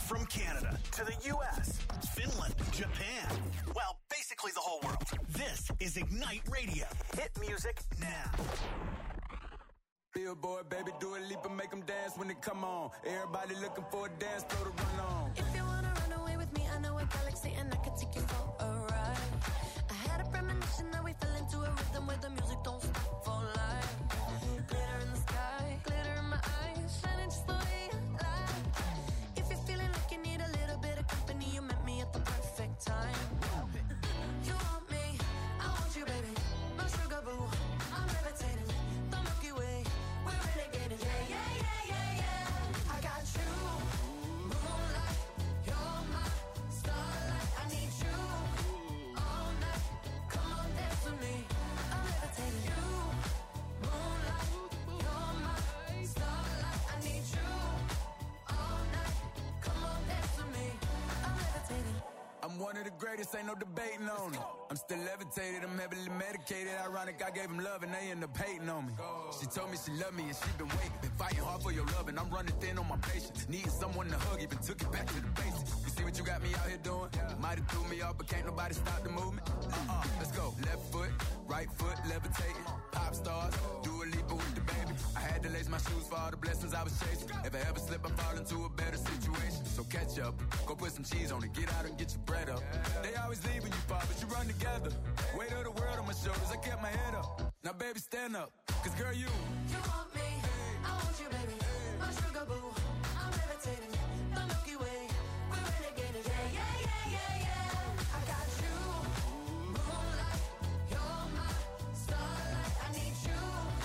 From Canada to the U.S., Finland, Japan, well, basically the whole world. This is Ignite Radio. Hit music now. Billboard, baby, do a leap and make them dance when they come on. Everybody looking for a dance floor to run on. If you wanna run away with me, I know a galaxy and I can take you for a ride. I had a premonition that we fell into a rhythm where the music don't stop for life. Glitter in the sky, glitter in my eyes, shining just the way I like. If you're feeling like you need a little bit of company, you met me at the perfect time. You want me, I want you, baby. My sugar boo, I'm levitating. The Milky Way, we're renegading. Yeah, yeah, yeah, yeah, yeah. I got you, moonlight. You're my starlight. I need you all night. Come on, dance with me. I'm levitating. You, moonlight. You're my starlight. I need you all night. Come on, dance with me. I'm levitating. I'm one of the greatest, ain't no debating on it. I'm still levitated, I'm heavily medicated. Ironic, I gave them love and they end up hating on me. She told me she loved me and she been waiting. Been fighting hard for your love and I'm running thin on my patience. Needing someone to hug, even took it back to the basics. You see what you got me out here doing? Might have threw me off, but can't nobody stop the movement. Let's go. Left foot, right foot, levitating. Pop stars, do a leap with the baby. I had to lace my shoes for all the blessings I was chasing. If I ever slip, I fall into a better situation. So catch up, go put some cheese on it, get out and get your bread up. They always leave when you fall, but you run together. Weight of the world on my shoulders, I kept my head up. Now baby, stand up, cause girl, you want me, I want you, baby. My sugar boo, I'm levitating. The Milky Way, we're renegading. Yeah, yeah, yeah, yeah, yeah. I got you, moonlight. You're my starlight. I need you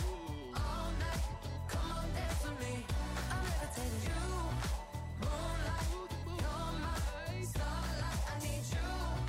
all night. Come on, dance with me. I'm levitating. You, moonlight. You're my starlight. I need you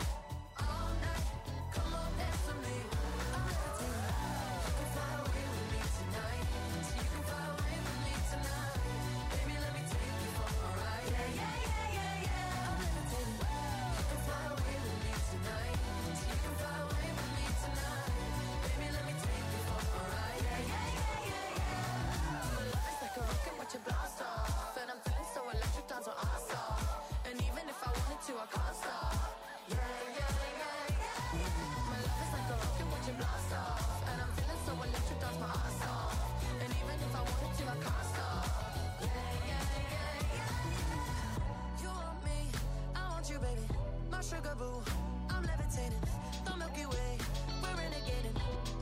all night. Come on, dance with me. I'm levitating. You can fly away with me tonight. So you can fly away with me tonight. Baby, let me take you for a ride. Yeah, yeah, yeah, yeah, yeah. I'm levitating. You can fly away with me tonight. So you can fly away with me tonight. Baby, let me take you for a ride. Yeah, yeah, yeah, yeah, yeah. My love is like a rocket, watch it blast off. And I'm feeling so electric, dance with us off. And even if I wanted to, I can't stop. Yeah, yeah, yeah, yeah. My love is like a rocket, watch it blast off. And I'm feeling so electric, dance my ass off. And even if I wanted to, I can't stop. Yeah, yeah, yeah, yeah. You want me, I want you, baby. My sugar boo, I'm levitating. The Milky Way, we're renegading.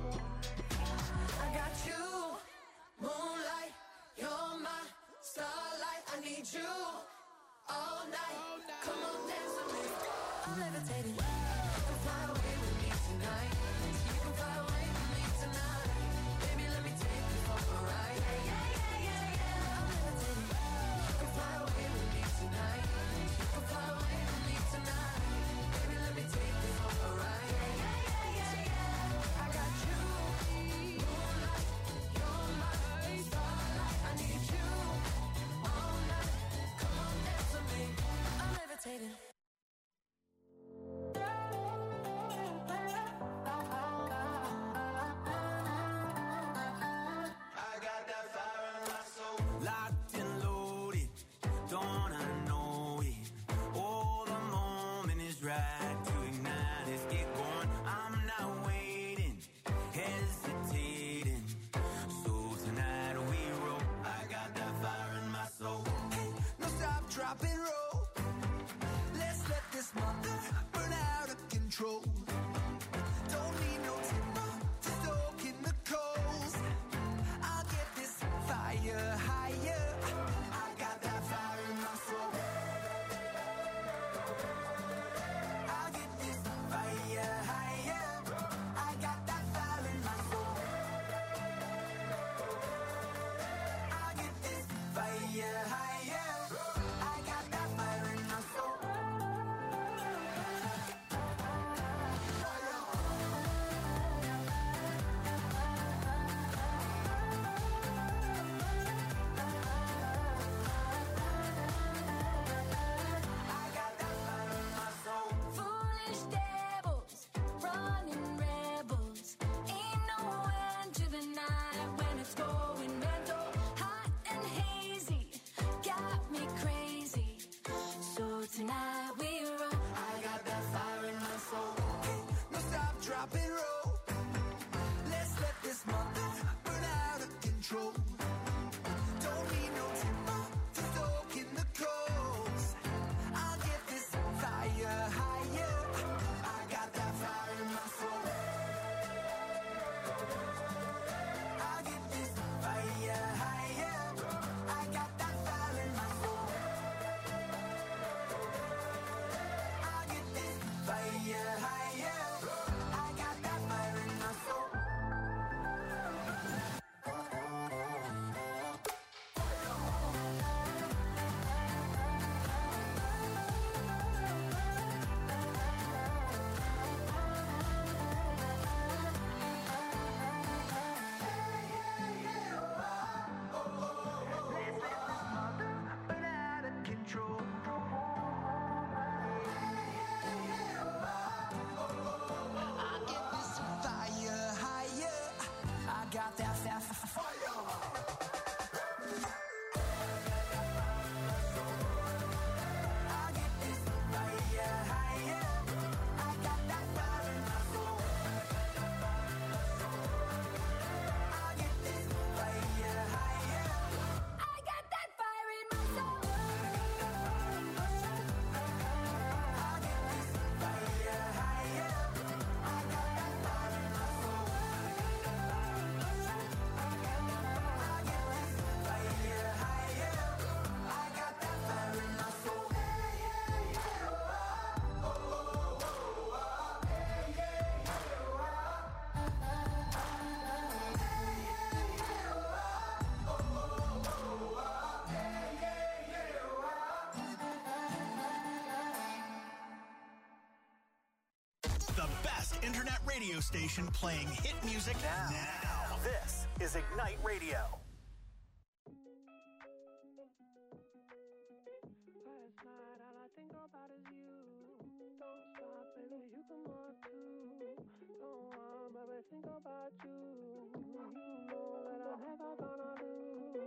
I got you, moonlight. You're my starlight. I need you all night. Come on, dance with me. I'm levitating. You can fly away with me tonight. You can fly away with me tonight. Baby, let me take you for a ride. Yeah, yeah, yeah, yeah, yeah. I'm levitating. You can fly away with me tonight. You can fly away with me tonight. Baby, let me take you for a ride. Yeah, yeah, yeah, yeah, yeah. I got you, moonlight. You're my starlight. I need you all night. Come on, dance with me. I'm levitating. locked and loaded. Don't wanna know it. Oh, the moment is right to ignite. Let's get going. I'm not waiting, hesitating. So tonight we roll. I got that fire in my soul. Hey, no stop, drop and roll. Let's let this mother burn out of control. Don't need no timber to stoke in the coals. I'll get this fire higher. I got that fire in my soul. I'll get this fire higher. I got that fire in my soul. I'll get this fire higher. I got that fire in my soul. radio station playing hit music now. This is Ignite Radio. Last night, all I think about is you. Don't stop, baby, you can walk too. Don't want, baby, think about you. You know that I'm never gonna lose.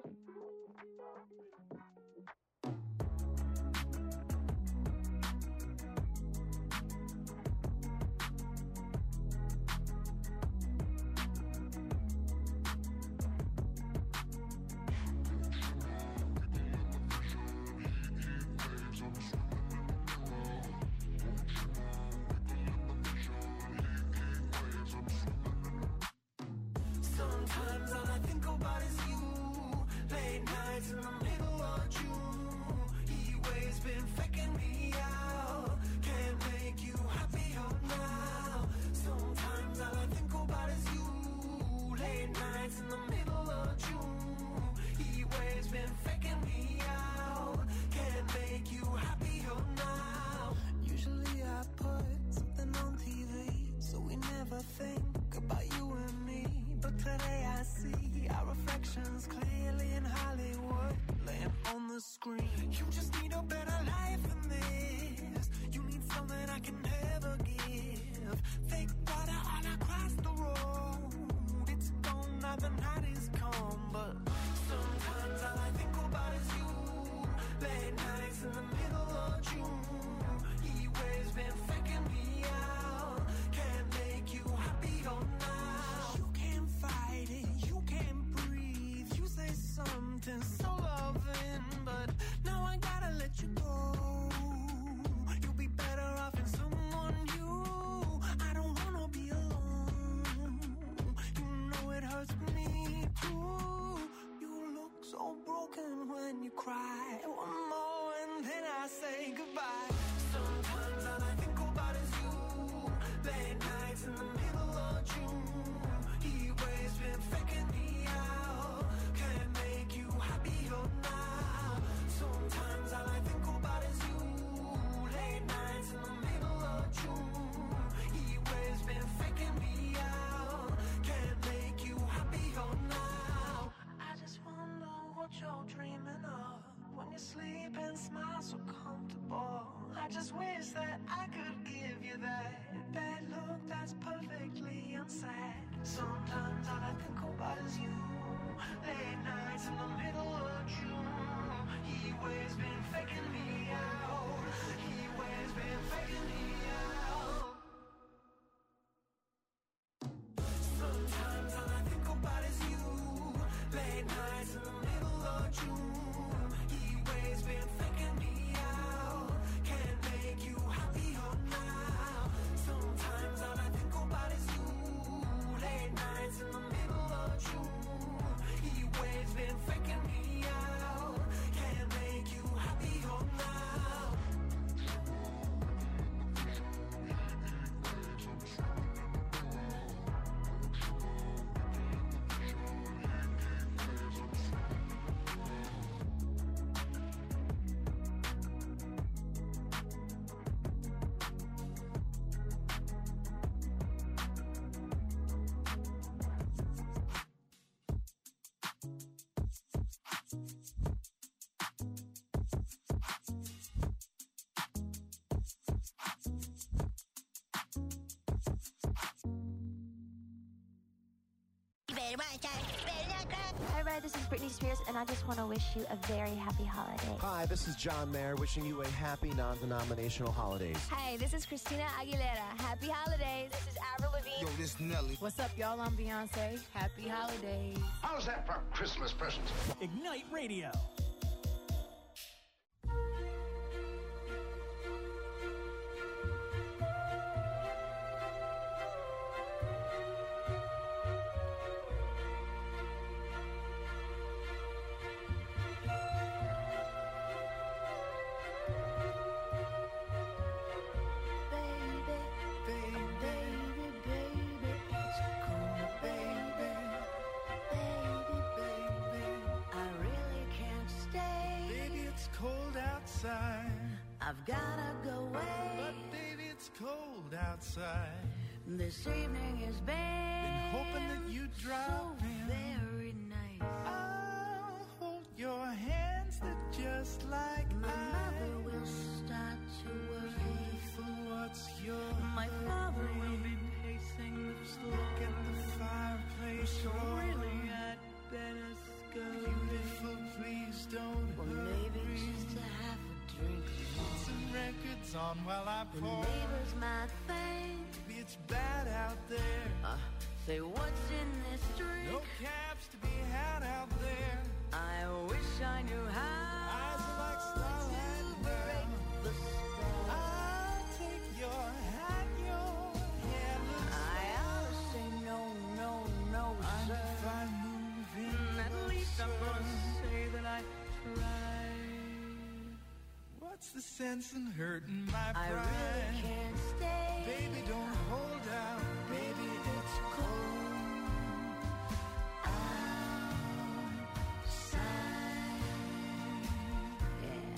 Sometimes all I think about is you. Late nights in the middle of June. He waves been faking me out. Can't make you happier now. Sometimes all I think about is you. Late nights in the middle of June. He waves been faking me out. Can't make you happier now. Usually I put something on TV, so we never think about you and me. But today I see our reflections clearly in Hollywood, laying on the screen. You just need a better life than this. You need something I can never give. Fake water all across the road. It's gone now, the night is come. But sometimes all I think about is you. Late nights in the middle of June. He waves been faking me out. Can't make you happier now. You can't fight it, you can't breathe. You say something so loving, but now I gotta let you go. You'll be better off in someone new. I don't wanna be alone. You know it hurts me too. You look so broken when you cry. One more and then I say goodbye. Sometimes all I think about is you. Late nights in the middle of June. He waves been faking me out. Can't make you happier now. Sometimes all I think about is you. Late nights in the middle of June. He waves been faking me out. Can't make you happier now. I just wonder what you're dreaming of when you sleep and smile so comfortable. I just wish that I could give you that bad look that's perfectly unsaid. Sometimes all I think about is you. Late nights in the middle of June. He waves been faking me out. He waves been faking me out. Sometimes all I think about is you. Late nights in the middle of June. He waves been faking me out. Can't make you happier now. Sometimes all I think about is you. Late nights in the middle of June. He waves been faking me out. Can't make you happier now. Hi, Red. This is Britney Spears, and I just want to wish you a very happy holiday. Hi, this is John Mayer, wishing you a happy non-denominational holidays. Hey, this is Christina Aguilera. Happy holidays. This is Avril Lavigne. Yo, this Nelly. What's up, y'all? I'm Beyonce. Happy holidays. How's that for Christmas presents? Ignite Radio. I've gotta go away. But baby, it's cold outside. This evening has been hoping that you drop so in. very nice. I'll hold your hands that just like My mother will start to worry. For what's yours. My father will be pacing the floor. Look at the fireplace. So really I'd better scurry. Beautiful, please don't Or hurry. maybe just to have a drink. Put some records on while I The pour. neighbor's my thing. Maybe it's bad out there. Say what's in this drink? No cabs to be had out there. I wish I knew how Eyes are like to starlight break now. the spell. I'll take your hat, your hair looks I ought to say no, no, no, fine sir. if I move in. At least I'm gonna say that I tried. What's the sense in hurting my I pride? really can't stay. Baby, don't hold out. Baby, it's cold outside. Yeah.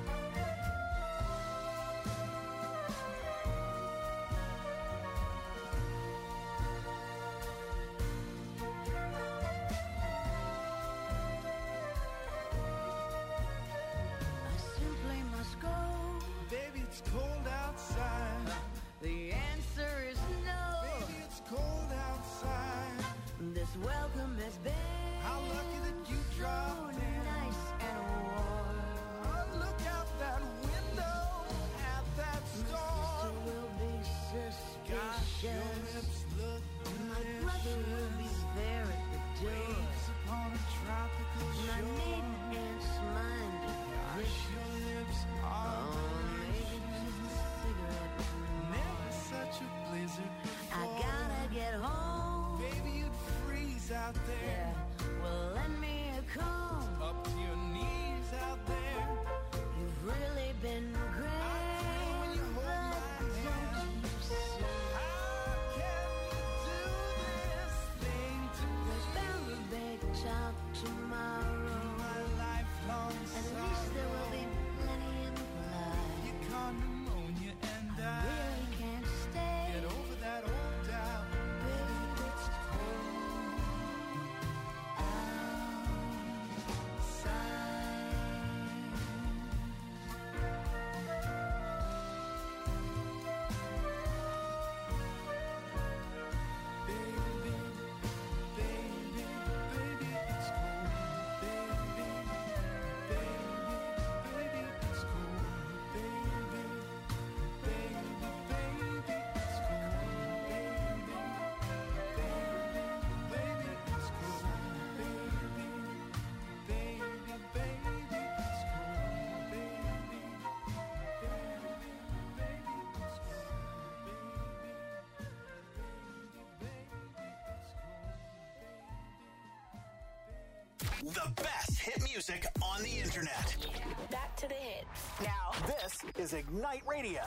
I simply must go. Baby, it's cold outside. The answer is no. Baby, it's cold outside. This welcome has been How lucky that you so dropped in. nice and warm. Oh, look out that window at that Sister storm. will be Gosh, your suspicious. lips look My brother will be delicious. there at the door. Waves upon a tropical My shore. maiden aunt's mind be Gosh, vicious. your lips are Oh, maybe just a cigarette. never such a blizzard before. I gotta get home. Baby, you'd freeze out there. Yeah, well, lend me a comb. Up to your knees out there. You've really been great. when you hold my but hand. don't you see? How can you do this thing to There's me? bound to be talk tomorrow. My lifelong At least there will be plenty in blood. You caught pneumonia and I really can't stay. get over that old doubt. Baby, it's cold Baby, baby, baby, it's cold. Baby, baby, it's cold. Baby, baby, it's cold. Baby, it's cold. Baby, baby, it's cold. The best hit music on the internet. Back to the hits. Now, this is Ignite Radio.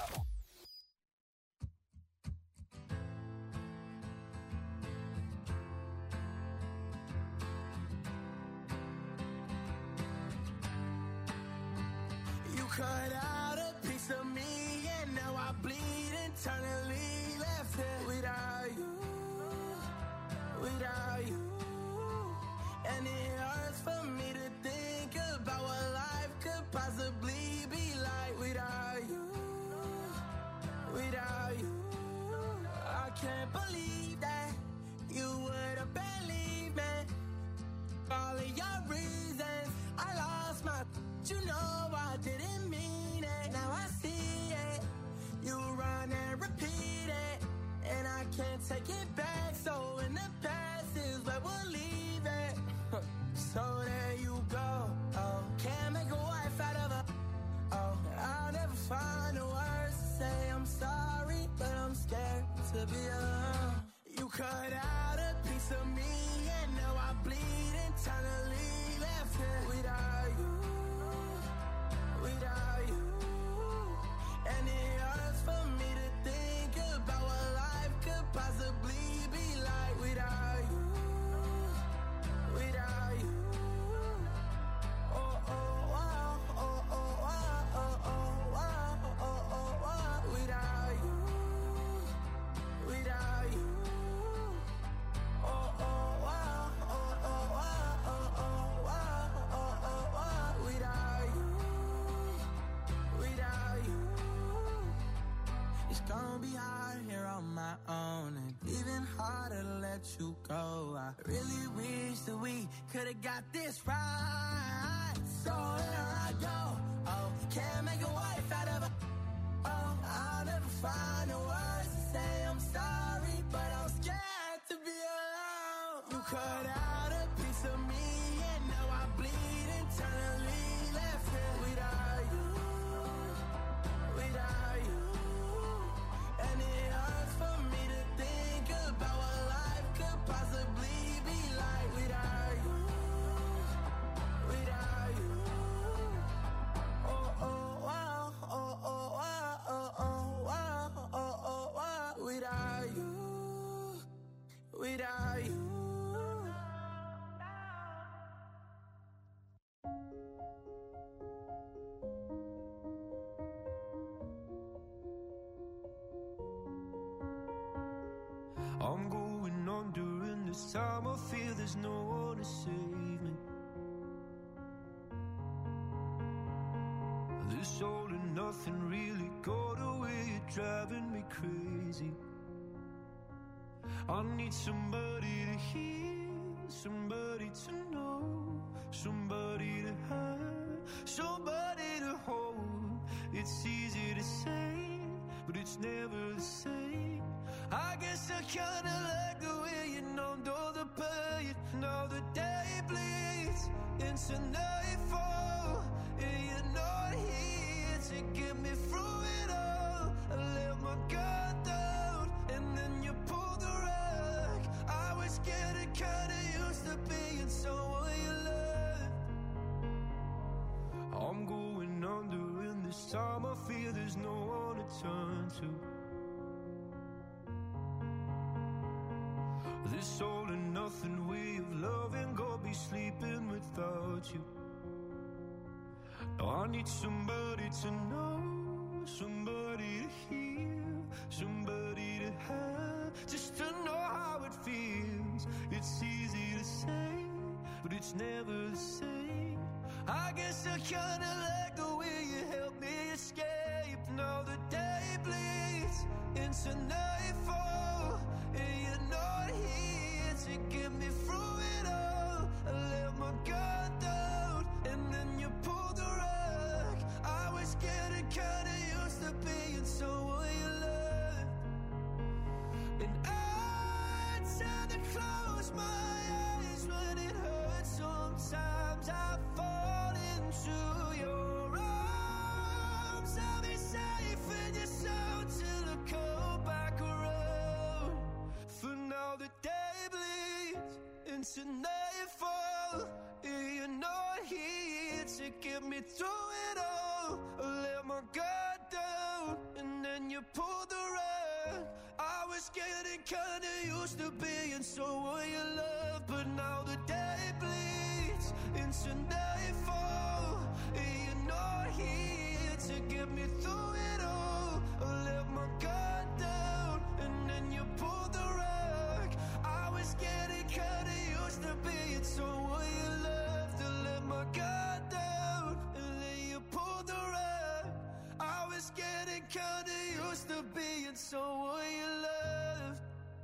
You cut out a piece of me, and now I bleed internally. Left here without you, without you. And it hurts for me to think about what life could possibly be like without you, without you. I can't believe that you would have believed me. All of your reasons, I lost my. You know I didn't mean it. Now I see it. You run and repeat it, and I can't take it back. So in the past is where we'll leave it. So there you go. Oh, can't make a wife out of her. Oh, I'll never find the words to say I'm sorry, but I'm scared to be alone. You cut out a piece of me, and now I bleed internally. Left here without you, without you. And it hurts for me to think about what life could possibly be like without you, without you. Oh, oh, wow, oh, oh, wow, oh, oh, wow, oh, oh, wow. Without you, without I really wish that we could've got this right. So here I go. Oh, can't make a wife out of a. Oh, I'll never find the words to say I'm sorry, but I'm scared to be alone. You cut out a piece of me, and now I bleed internally. Left here without you, without you. And it hurts for me to think about what life could possibly be like without you, without you. Oh, oh, wow, oh, oh, wow, oh, oh, wow, oh, oh, wow. Without you, without you. I'm going on during this time. I feel there's no one to save me. This all and nothing really got away. You're driving me crazy. I need somebody to hear, somebody to know, somebody to have, somebody to hold. It's easy to say, but it's never the same. I guess I kinda like the way you numbed all the pain. Now the day bleeds into nightfall, and you're not here to get me through it all. I let my guard down, and then you pulled the rug. I was getting kinda used to being someone you loved. I'm going under, and this time I feel there's no one to turn to. This all and nothing way of loving, go be sleeping without you. Now I need somebody to know, somebody to hear, somebody to have, just to know how it feels. It's easy to say, but it's never the same. I guess I kinda like the way you help me escape. Now the day bleeds into nightfall, and you're not here to get me through it all. I let my guard down, and then you pulled the rug. I was getting kinda used to being someone you loved. And I tend to close my eyes when it hurts. Sometimes I fall into your arms. I'll be safe in your soul till I come back around. For now the day bleeds into nightfall, and you're not here to get me through it all. I let my guard down, and then you pulled the rug. I was getting kinda used to being someone you love, but now the day bleeds into nightfall, and you're not here to get me through it all. I let my guard down, and then you pulled the rug. I was getting kinda used to being someone you loved. I let my guard down, and then you pulled the rug. I was getting kinda used to being someone you loved.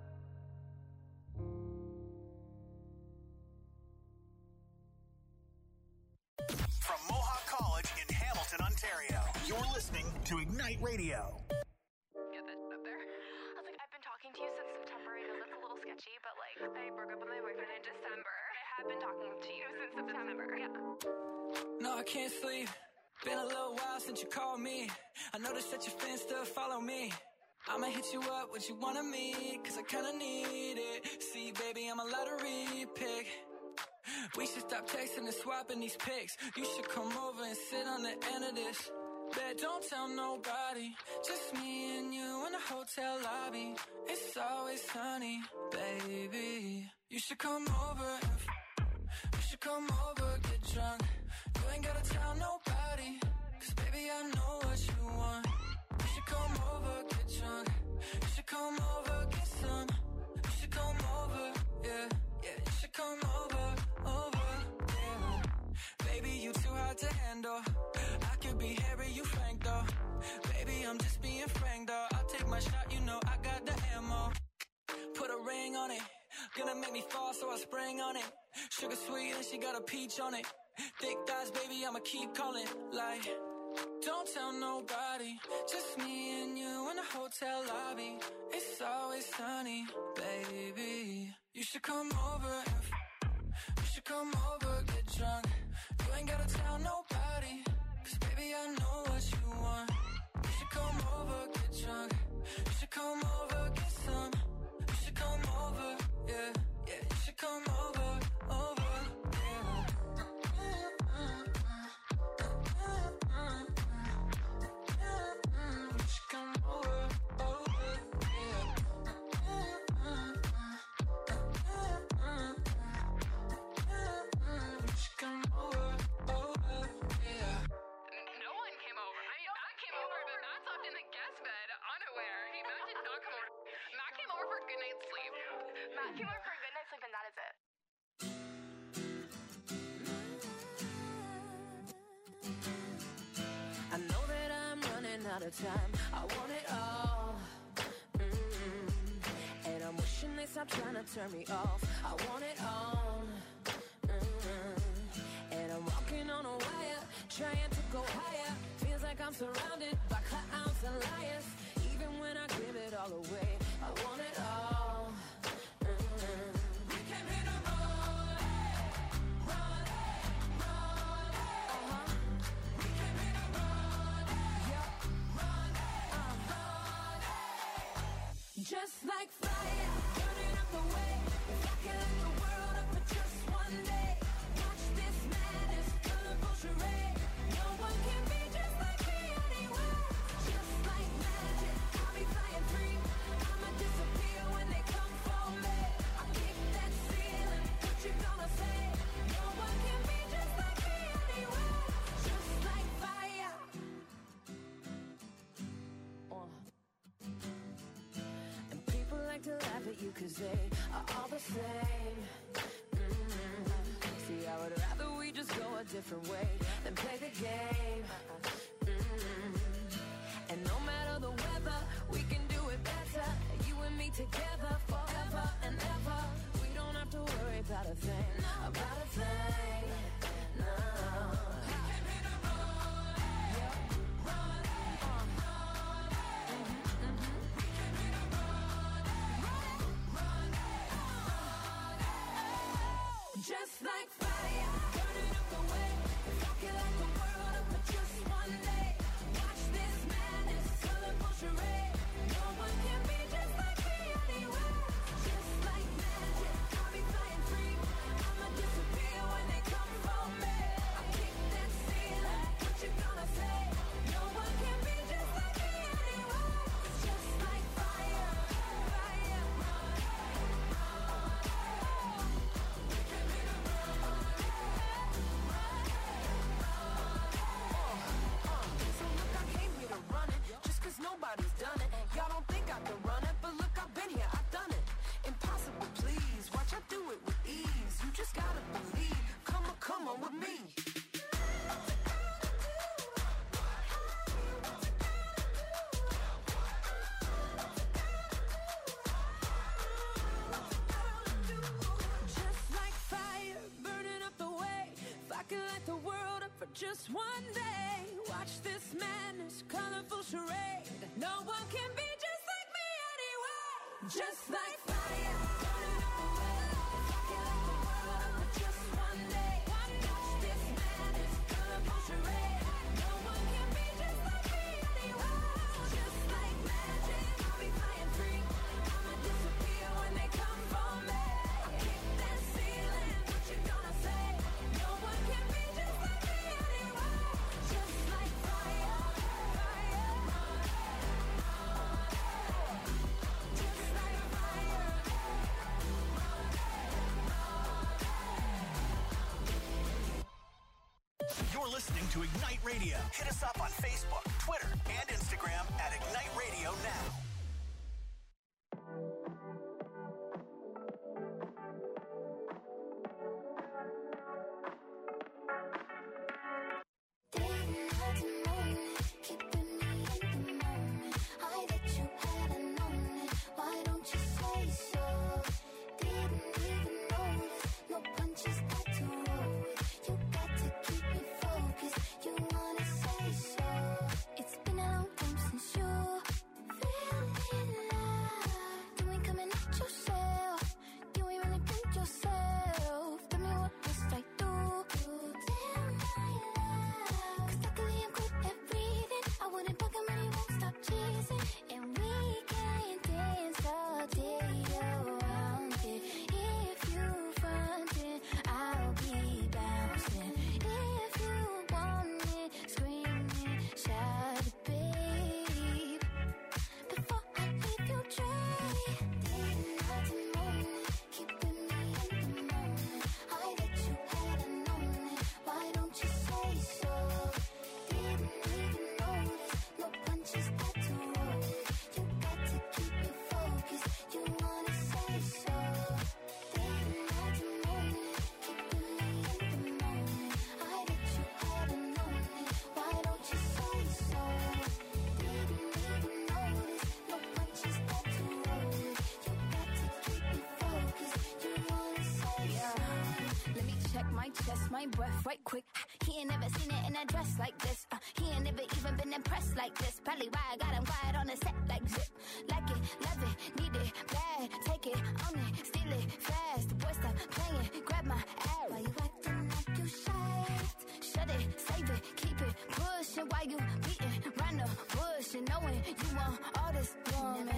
From Mohawk College in Hamilton, Ontario, you're listening to Ignite Radio. Get that up there. I was like, I've been talking to you since September. I know that's a little sketchy, but like, I broke up with my boyfriend in December. I have been talking to you since September. Yeah. No, I can't sleep. Been a little while since you called me. I noticed that your fans still follow me. I'ma hit you up, what you want of me, cause I kinda need it. See, baby, I'm a lottery pick. We should stop texting and swapping these pics. You should come over and sit on the end of this. Bet don't tell nobody, just me and you in the hotel lobby. It's always sunny, baby. You should come over, you should come over, get drunk. You ain't gotta tell nobody, cause baby I know what you want. You should come over, get drunk. You should come over, get some. You should come over, yeah, yeah. You should come over, yeah. Baby, you too hard to handle. I could be Harry, you Frank though. Baby, I'm just being frank though. I'll take my shot, you know I got the ammo. Put a ring on it, Gonna make me fall, so I sprang on it. Sugar sweet and she got a peach on it. Thick thighs, baby, I'ma keep calling. Like, don't tell nobody, just me and you in the hotel lobby. It's always sunny, baby. You should come over, you should come over, get drunk. You ain't gotta tell nobody, 'cause baby I know what you want. You should come over, get drunk. You should come over, get some. You should come over, yeah, yeah. You should come over, over, yeah. You should come over, over, yeah. You should come over, over, yeah. No one came over. I mean, Matt came over, but Matt slept in the guest bed, unaware. Matt did not come over. Matt came over for a good night's sleep. Matt came over for a good night's sleep, and that is it. I know that I'm running out of time. I want it all. And I'm wishing they stop trying to turn me off. I want it all. And I'm walking on a wire, trying to go higher. Feels like I'm surrounded by clowns and liars. Even when I give it all away, I want it all. We came here to run it, run it, run it. We came here to run it, yeah, run it, run it. Just like fire, burning up the way. If I can light the world up for just one day. Watch this madness, colorful charade. No one can be just like me anywhere. Just like magic, I'll be flying free. I'ma disappear when they come for me. I kick that ceiling, what you gonna say? No one can be just like me anywhere. Just like fire. And people like to laugh at you 'cause they are all the same. See, I would rather we just go a different way than play the game. And no matter the weather, we can do it better. You and me together forever and ever. We don't have to worry about a thing, about a thing. No. Just like fire, burning up the way. If I can light the world up for just one day. Watch this madness, colorful charade. No one can be just like me anywhere. Just like magic, I'll be flying free. I'ma disappear when they come for me. I kick that ceiling, what you gonna say? No one can be just like me anywhere. Just like fire, fire. Nobody's done it. Y'all don't think I can run it, but look, I've been here, I've done it. Impossible, please. Watch, I do it with ease. You just gotta believe. Come on with me. Just like fire, burning up the way. If I could light the world up for just one day. Watch this madness, colorful charade. No one can be just like me anyway. Just like fire, burning up the way. If I can light the world up for just one day. Watch this madness, colorful charade. No one can be just like me anyway. Just like magic, I'll be flying free. I'ma disappear when they come for me. I kick that ceiling, what you gonna say? No one can be just like me anyway. Just like fire, fire. Just like fire. You're listening to Ignite Radio. Hit us up on Facebook, Twitter, and Instagram at Ignite Radio Now. Why don't you say so? Didn't chest, my breath right quick. He ain't never seen it in a dress like this. He ain't never even been impressed like this. Probably why I got him quiet on the set like zip. Like it, love it, need it, bad. Take it, own it, steal it, fast. The boy stop playing, grab my ass. Why you acting like you shy? Shut it, save it, keep it pushing. Why you beating round the bush and knowing you want all this woman?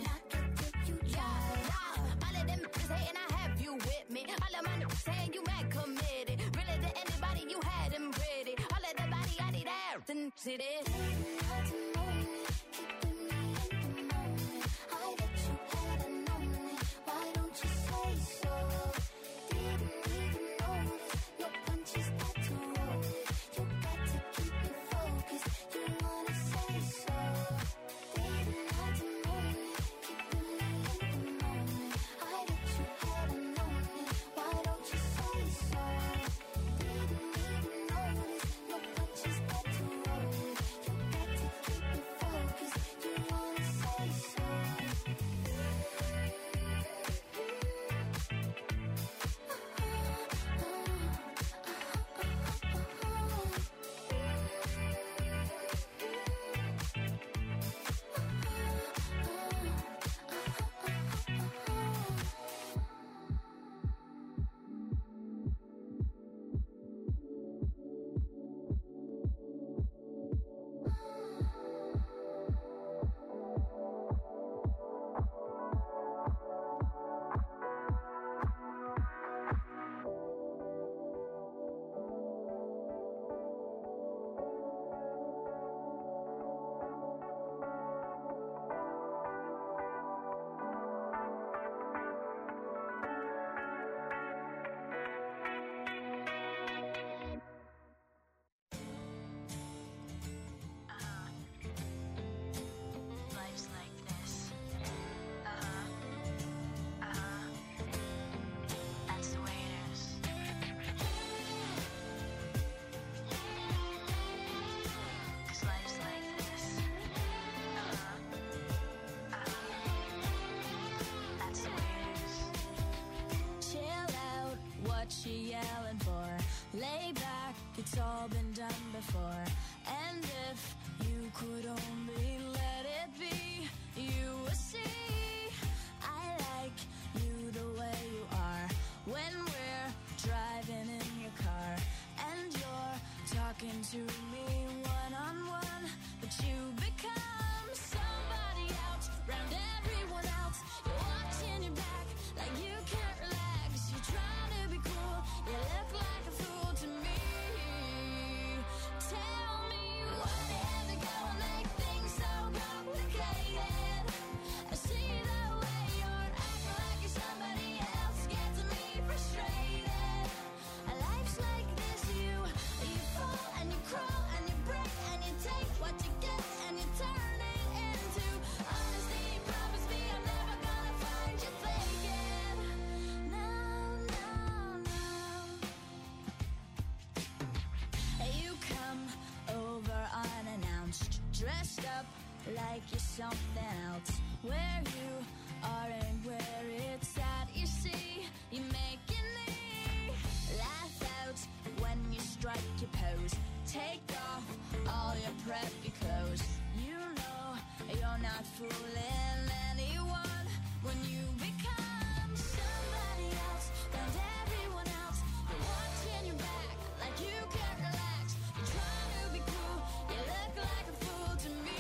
All of them niggas hating, I have you with me. All of my niggas saying you mad committed. Really to anybody, you had them pretty. All of the body, I need ass and sit it. She yelling for lay back, it's all been done before. And if you could only let it be, you would see I like you the way you are. When we're driving in your car and you're talking to me one-on-one, but you become somebody else round everyone else. You're watching your back like you can't relax. You're trying to be cool, you look like a fool to me. Tell me what they had to go and make things so complicated. I see the way you're acting like you're somebody else, gets me frustrated. Life's like this, you fall and you crawl and you break and you take what you get and you turn it into honesty. Promise me I'm never gonna find you faking. No, no, no. You come over unannounced, dressed up like you're something else. Where you are and where it's at, you see, you're making me laugh out when you strike your pose. Take off all your preppy clothes. You know you're not fooling anyone when you become somebody else round everyone else. You're watching your back like you can't relax. You're trying to be cool, you look like a fool to me.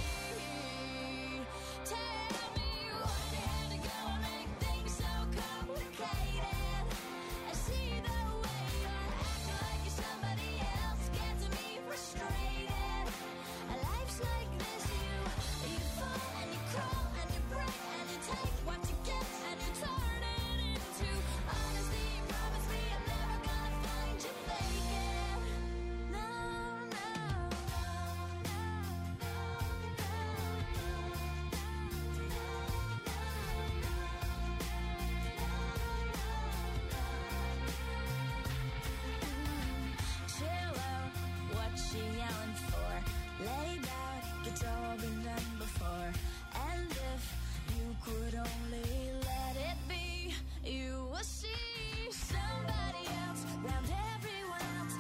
Tell me what they had to go and make things so complicated. I see the way you're acting like you're somebody else, gets me frustrated. Life's like this, you fall and you crawl and you break and you take what you get and you turn it into honesty. Promise me I'm never gonna find you faking. No, no, chill out, what she yelling for? Lay back, it's all been done before. And if you could only let it be, you will see somebody else round everyone else.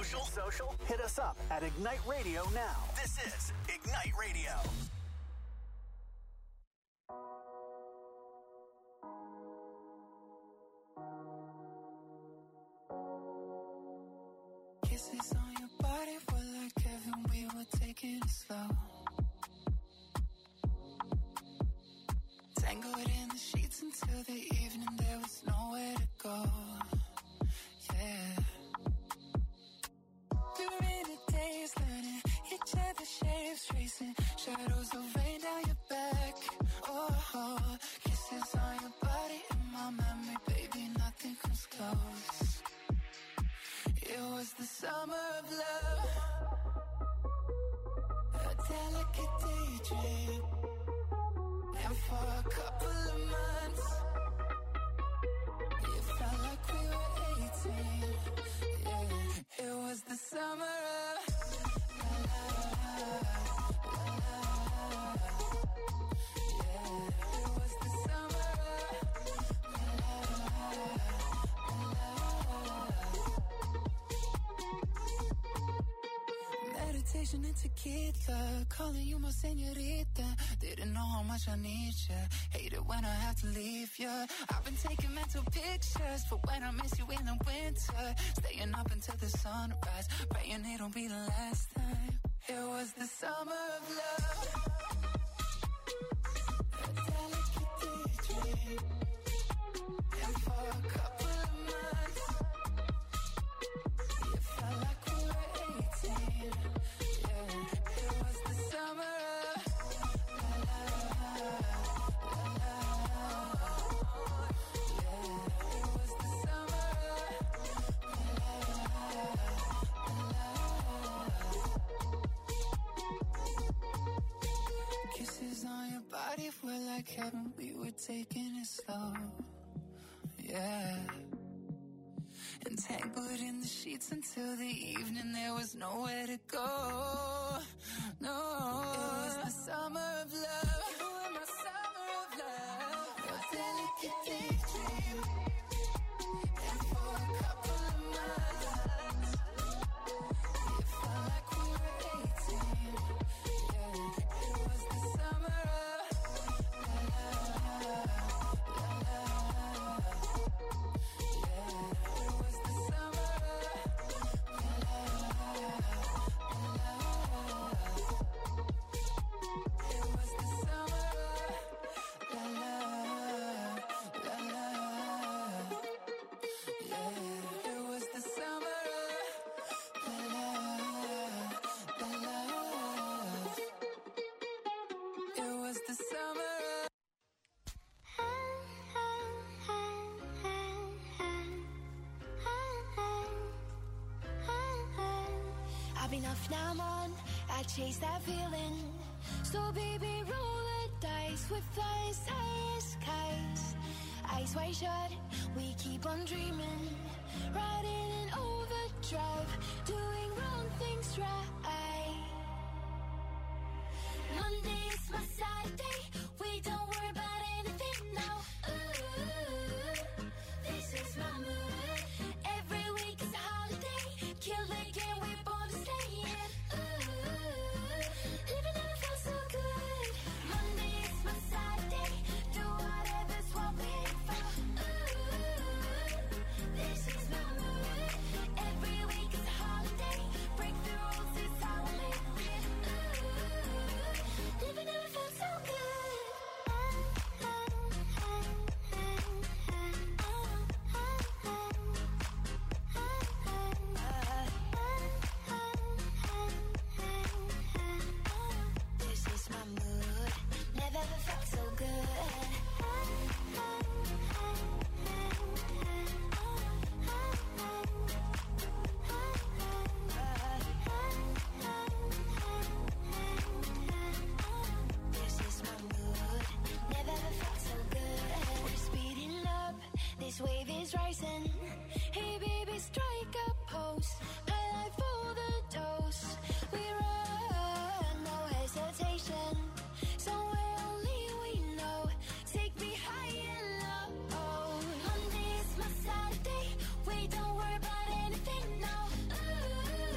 social? Hit us up at Ignite Radio now. This is Ignite Radio. Kisses on your body were like heaven, we were taking it slow. Tangled in the sheets until the evening, there was nowhere to go. Yeah. Through rainy days, learning each other's shapes, tracing shadows of rain down your back. Oh, kisses on your body in my memory, baby, nothing comes close. It was the summer of love, a delicate daydream. And for a couple of months, it felt like we were 18. Yeah, it was the summer of la la la la. Yeah, it was the summer of la la la. Meditation and tequila, calling you my señorita. Didn't know how much I need you. Hate it when I have to leave you. I've been taking mental pictures for when I miss you in the winter. Staying up until the sunrise, praying it'll be the last time. It was the summer of love, a delicate daydream. And for a couple of months, it felt like we were 18. Yeah, it was the summer of kisses on your body were like heaven, we were taking it slow. Yeah. Entangled in the sheets until the evening, there was nowhere to go. No, it was the summer of love. You were my summer of love, a delicate daydream. And for a couple of months, it felt like we were 18. Yeah, it was the summer of la la la la. Yeah, it was the summer of la la la la. It was the summer of la la la la. Yeah, it was the summer of la la la la. It was the summer of I've been off, now I'm on. I chase that feeling. So baby, roll the dice with us, eyes, skies. Eyes wide shut, we keep on dreaming. Riding in overdrive, doing wrong things right. Monday's my sad day. We don't worry about anything now. Ooh, this is my mood. Every week is a holiday. Kill the game, we're born to stay in. Ooh, living never felt so good. Monday is my sad day. Do whatever's what we aim for. Ooh, this is my mood. Every week is a holiday. Break the rules, it's how we live it. Ooh, living never felt so good. This is my mood. Never ever felt so good. This is my mood. Never ever felt so good. We're speeding up. This wave is rising. Hey baby, strike a pose. I like for the dose. We run, no hesitation. Somewhere only we know. Take me high and low. Monday is my Saturday. We don't worry about anything now. Ooh,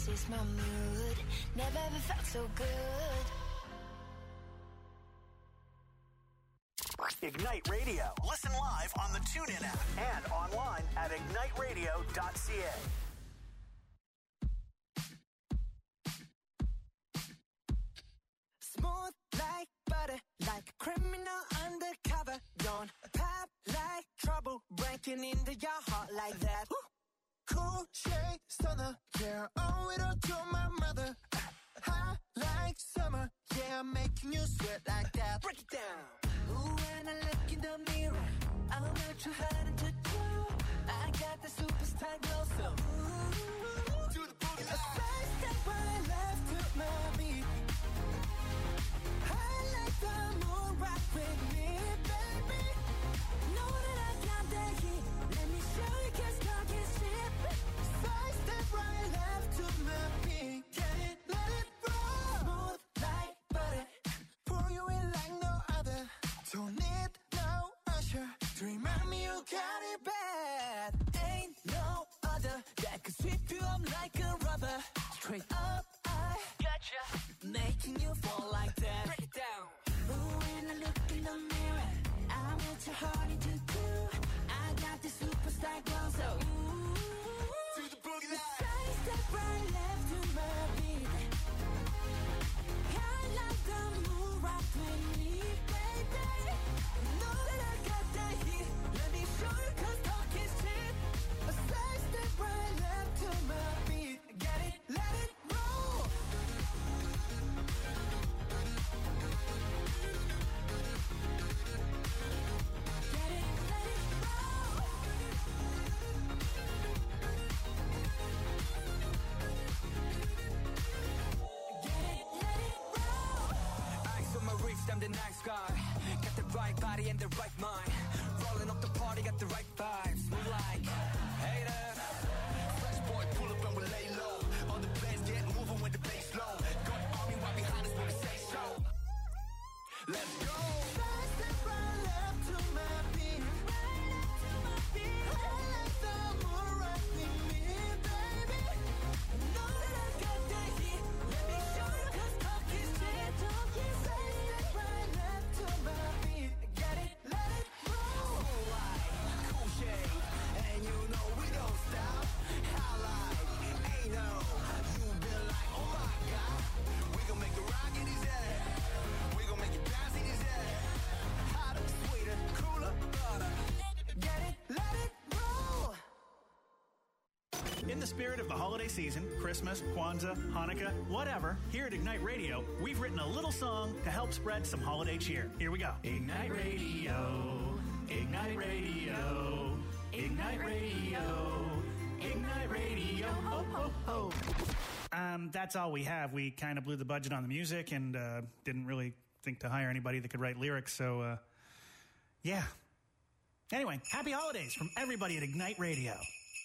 this is my mood. Never ever felt so good. Ignite Radio. Listen live on the TuneIn app and online at igniteradio.ca. Smooth like butter, like a criminal undercover. Don't pop like trouble, breaking into your heart like that. Cool shade stunner, yeah, owe it all to my mother. Hot like summer, yeah, I'm making you sweat like that. Break it down. Ooh, when I look in the mirror, I'm not too hard to do. I got the superstar glow, so ooh, to the boogie line. A side step right left to my beat. I like the moon rock with me, baby. Know that I got that heat. Let me show you, 'cause talk is cheap. Side step right left to my beat. Get it, let it roll. Smooth like butter, pour you in like no other. Don't need no usher to remind me you got it bad. Ain't no other that could sweep you up like a rubber. Straight up, I gotcha, making you fall like that. Break it down. Ooh, when I look in the mirror, I'm what you're hard to do. I got the superstar glow, so ooh, to the boogie line. Side step right left to my beat. I like the moon rock with me, baby. Know that I got that heat. Let me show you, 'cause talk is cheap. A side step right left to my beat. Get it, let it roll. Get it, let it roll. Get it, let it roll. Eyes on my wrist, I'm the nice guy. Got the right body and the right mind. Rolling up the party, got the right vibes. We like haters. Fresh boy, pull up and we lay low. All the plans get moving when the bass low. Got army right behind us when we say so. Let's go. Side step right left to my beat. I like the moon rock with me, baby. Know that I got that heat. Let me show you, 'cause talk is cheap. Side step right left to my beat. Get it, let it roll. Cool light, cool shade, and you know we don't stop. High light, ain't no. You been like, oh my God. We gon' make the rock in his head. We gon' make it bounce in his head. Hotter, sweeter, cooler, butter. Get it, let it roll. In the spirit of the holiday season, Christmas, Kwanzaa, Hanukkah, whatever, here at Ignite Radio, we've written a little song to help spread some holiday cheer. Here we go. Ignite Radio, Ignite Radio, Ignite Radio, Ignite Radio, ho, ho, ho. That's all we have. We kind of blew the budget on the music and didn't really think to hire anybody that could write lyrics, so, yeah. Anyway, happy holidays from everybody at Ignite Radio.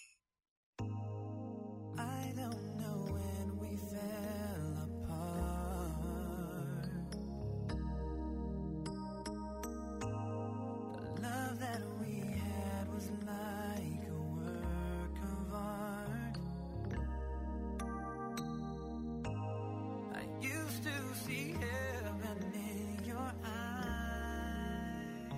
I don't know when we fell apart. The love that we had was like a work of art. I used to see heaven in your eyes.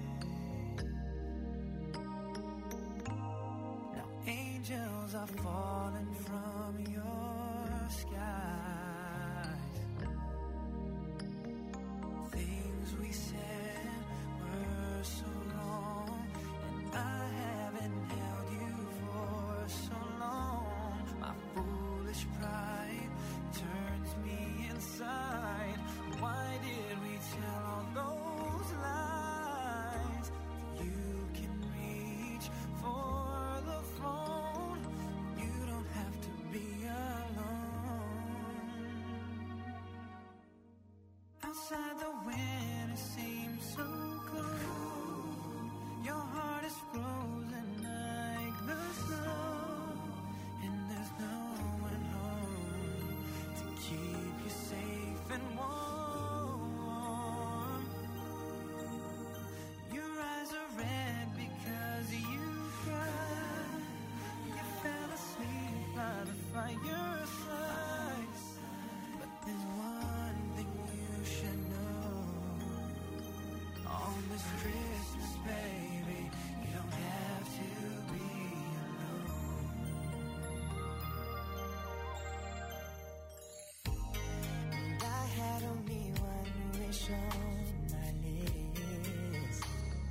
Now angels are falling from your skies. Things we said were so wrong, and I haven't held you for so long. My foolish pride turns me inside. Why did we tell all those lies? You can reach for the phone. You on my list.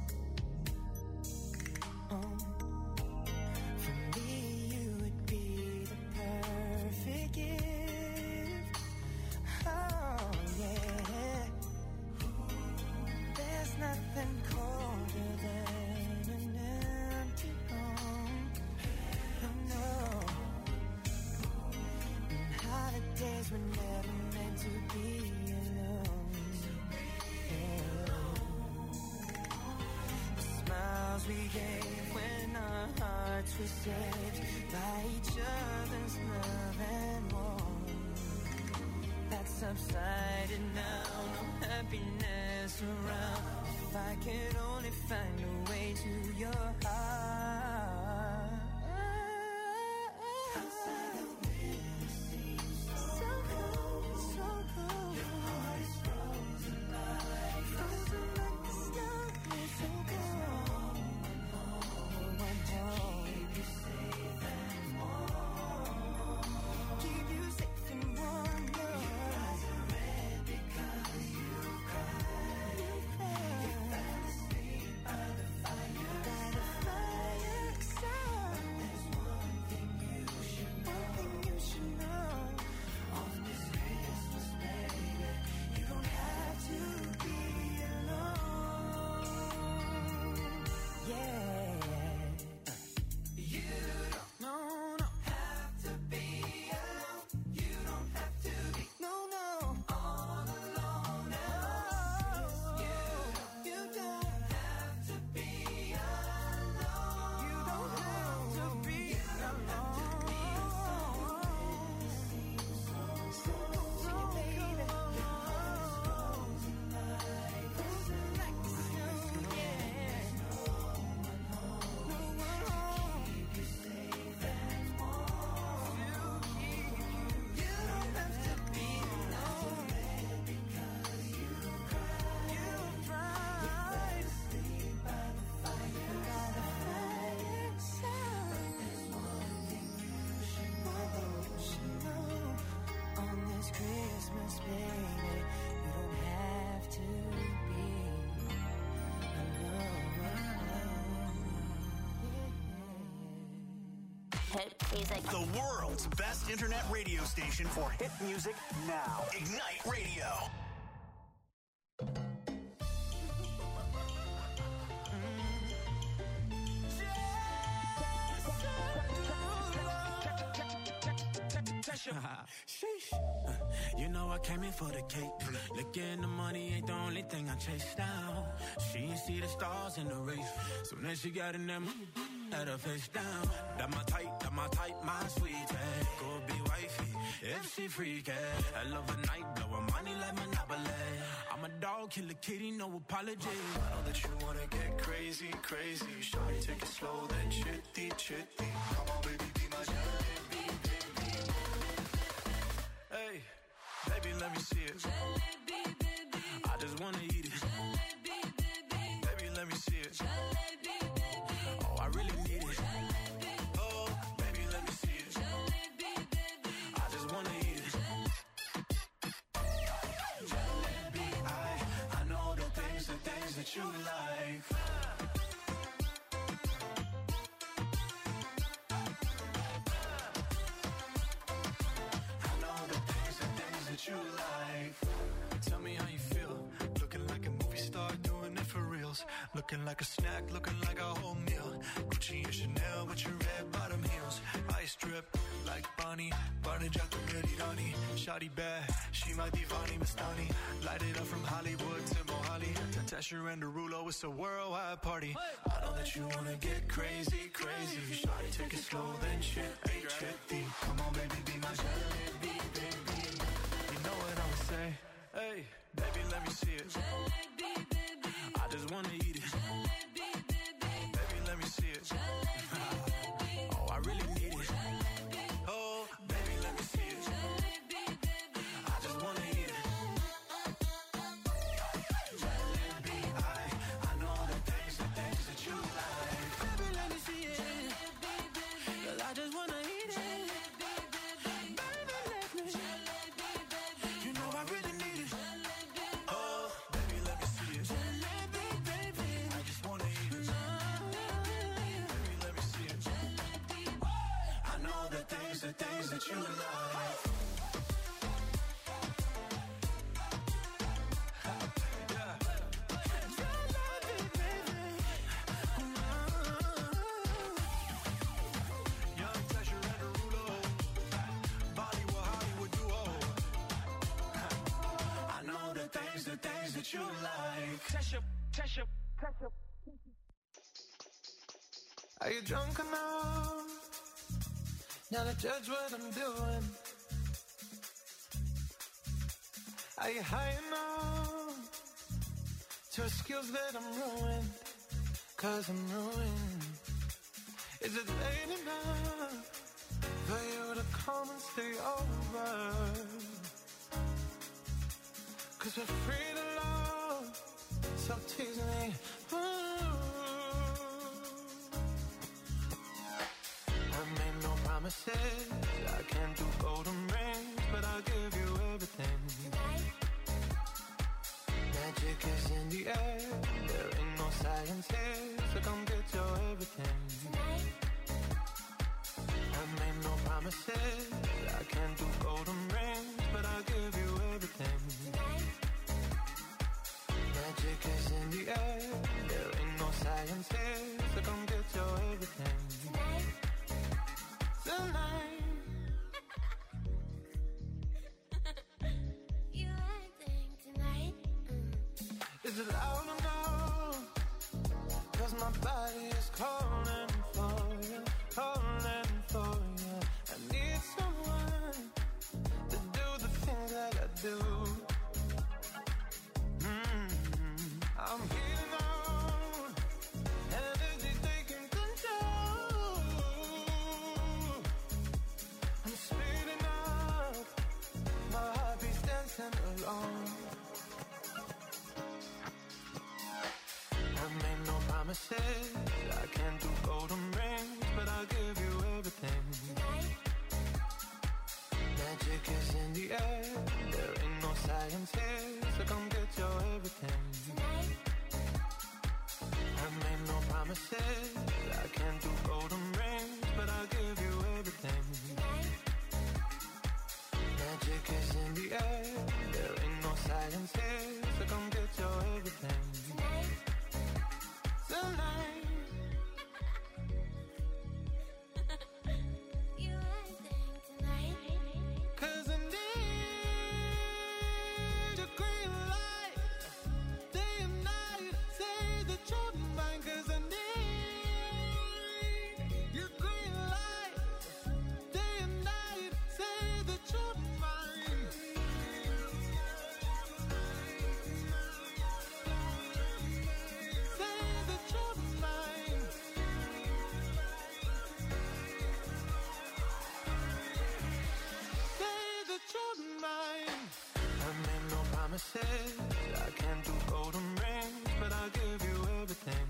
For me, you would be the perfect gift. Oh, yeah. There's nothing colder than an empty home. No. And holidays were never meant to be alone. The smiles we gave when our hearts were saved by each other's love and warmth. That's subsided now, no happiness around. If I could only find a way to your heart. Outside the window seems so cold, so cold. Your heart is frozen like the snow. So cold. Keep you safe and warm. Keep you safe and warm. Your eyes are red because you cried. You fell asleep by the fire. By the fireside. There's one thing you should know. One thing you should know. On this Christmas, baby, you don't have to be alone. Yeah. You don't have to be alone. You don't have to be all alone. You don't have to be alone. You don't have to be Christmas, baby, you don't have to be alone. Hit music. The world's best internet radio station for hit music now. Ignite Radio. Sheesh. You know I came in for the cake. Looking the money ain't the only thing I chase down. She ain't see the stars in the race. So then she got in them, had her face down. That my type, my sweetie. Go be wifey, if she freaky. I love a night, blow her money like Monopoly. I'm a dog, kill a kitty, no apology. I know that you wanna get crazy, crazy. Shawty, take it slow, then chitty, chitty. Come on, baby, be my jalebi, baby. Hey, baby, let me see it. Jalebi, baby. I just wanna eat it. Jalebi, baby. Baby, let me see it. Jalebi, baby. Oh, I really need it. Jalebi. Oh, baby, let me see it. Jalebi, baby. I just wanna eat it. Jalebi, I know the things that you like. You like. Tell me how you feel. Looking like a movie star, doing it for reals. Looking like a snack, looking like a whole meal. Gucci and Chanel with your red bottom heels. Ice drip like Bonnie, Barnage out the ready Donnie. Shawty bad, she my divani Mastani. Light it up from Hollywood to Mohali. Tasha and Derulo, it's a worldwide party. I know that you wanna get crazy, crazy. Shawty, take it slow, then chitty, chitty. Come on, baby, be my jalebi, baby. Know what I'ma say? Hey, baby, let me see it. Jalebi, baby. I just wanna eat it. Jalebi, baby. Baby, let me see it. Oh, I really need it. Oh, baby, let me see it. Jalebi, baby. I just wanna eat it. Jalebi, I know the things that you like. Baby, let me see it. Jalebi, baby. 'Cause I just wanna eat it. Baby, let me. You know I really need it. Oh, the things that you like. You like. Are you drunk enough now to judge what I'm doing? Are you high enough to excuse that I'm ruined? 'Cause I'm ruined. Is it late enough for you to come and stay over? 'Cause we're free to love, so tease me. I made no promises, I can't do golden rings, but I'll give you everything. Magic is in the air, there ain't no science here, so come get your everything. I made no promises, I can't do golden rings, but I'll give you everything. Magic is in the air, there ain't no science here, so come get your everything. Tonight. You acting tonight? Is it loud enough? 'Cause my body is calling for you, calling for you. I need someone to do the things that I do. I'm heating on, energy taking control. I'm speeding up, my heartbeat's dancing along. I made no promises, I can't do golden rings, but I'll give you everything. Magic is in the air, there ain't no science here, so come get your everything. I made no promises, I can't do golden rings, but I'll give you everything. Magic is in the air, there ain't no science here, so come get your everything. Tonight. You acting tonight? 'Cause I need your green light, day and night, say that you're mine. 'Cause I need your green light, day and night, say that you're mine. Say that you're mine. Say that you're mine. I made no promises, I can't do golden rings, but I'll give you everything.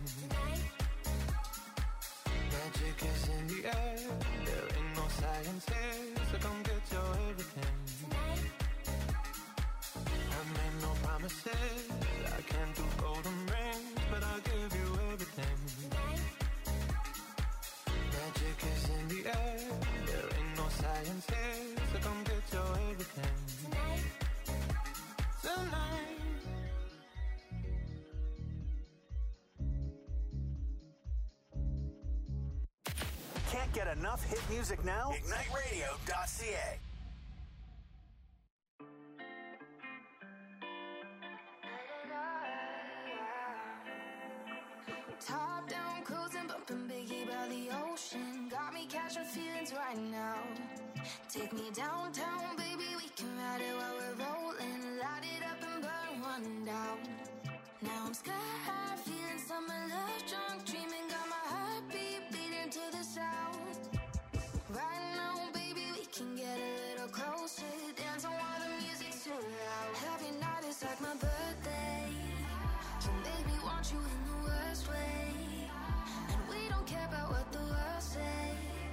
Magic is in the air, there ain't no science here, so come get your everything. I made no promises, I can't do golden rings, but I'll give you everything. Magic is in the air, there ain't no science here, so come get your everything. Tonight. Can't get enough hit music now? IgniteRadio.ca. Top down, cruising, bumping Biggie by the ocean. Got me catching feelings right now. Take me downtown, baby, we can ride it while we're rolling. Light it up and burn one down. Now I'm sky high, feeling summer love, drunk, dreaming. Got my heartbeat beating to the sound. Right now, baby, we can get a little closer. Dancing while the music's too loud. Every night is like my birthday. You make me want you in the worst way. And we don't care about what the world say.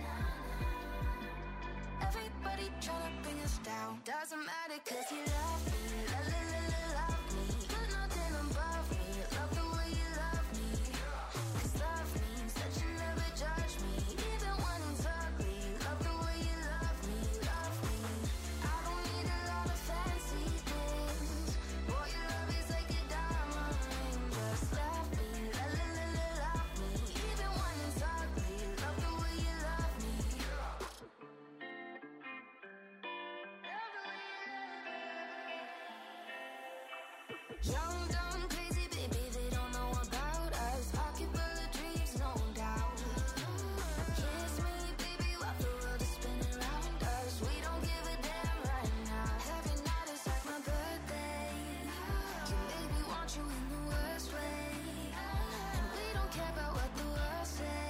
Everybody tryna bring us down. Doesn't matter 'cause you love me. Love me. You're nothing above me. Love the way you love me. 'Cause love means that you never judge me. Even when it's ugly. Love the way you love Young, dumb, crazy, baby, they don't know about us. Pocket full of dreams, no doubt. Kiss me, baby, while the world is spinning around us. We don't give a damn right now. Every night is like my birthday. Can baby want you in the worst way. And we don't care about what the world say.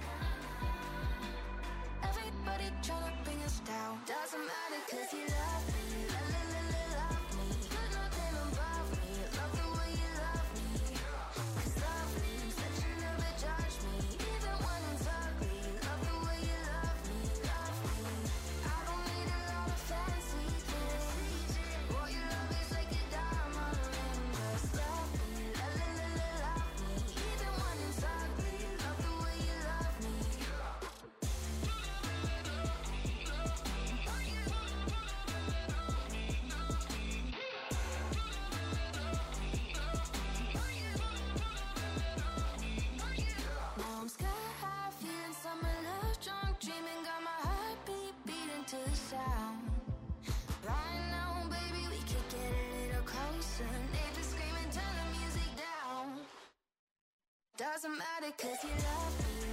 Everybody tryna bring us down. Doesn't matter cause you love me. Love me. Put nothing above me. Love the way you love me. Cause love means that you never judge me. Even when it's ugly. Love the way you love me. Love me. I don't need a lot of fancy things. Boy, your love is like a diamond ring. Just love me. Love me. Even when it's ugly. Love the way you love me. Now I'm sky high, feeling summer love, drunk, dreaming, got my heartbeat beating to the sound. Right now, baby, we could get a little closer. Neighbors screaming, turn the music down. Doesn't matter cause you love me.